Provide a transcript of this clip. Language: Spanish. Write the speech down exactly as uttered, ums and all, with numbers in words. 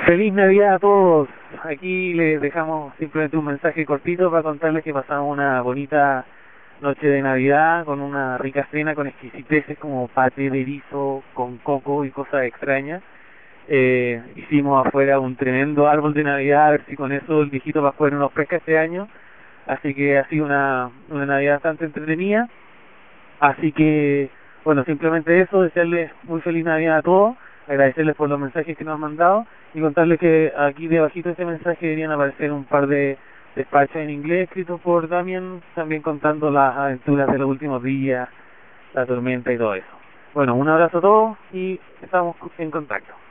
Feliz Navidad a todos. Aquí les dejamos simplemente un mensaje cortito para contarles que pasamos una bonita noche de Navidad con una rica cena con exquisiteces como paté de erizo con coco y cosas extrañas. Eh, hicimos afuera un tremendo árbol de Navidad, a ver si con eso el viejito Pascuero nos pesca este año. Así que ha sido una, una Navidad bastante entretenida. Así que, bueno, simplemente eso, desearles muy feliz Navidad a todos, agradecerles por los mensajes que nos han mandado y contarles que aquí debajito de ese mensaje deberían aparecer un par de despachos en inglés escritos por Damien, también contando las aventuras de los últimos días, la tormenta y todo eso. Bueno, un abrazo a todos y estamos en contacto.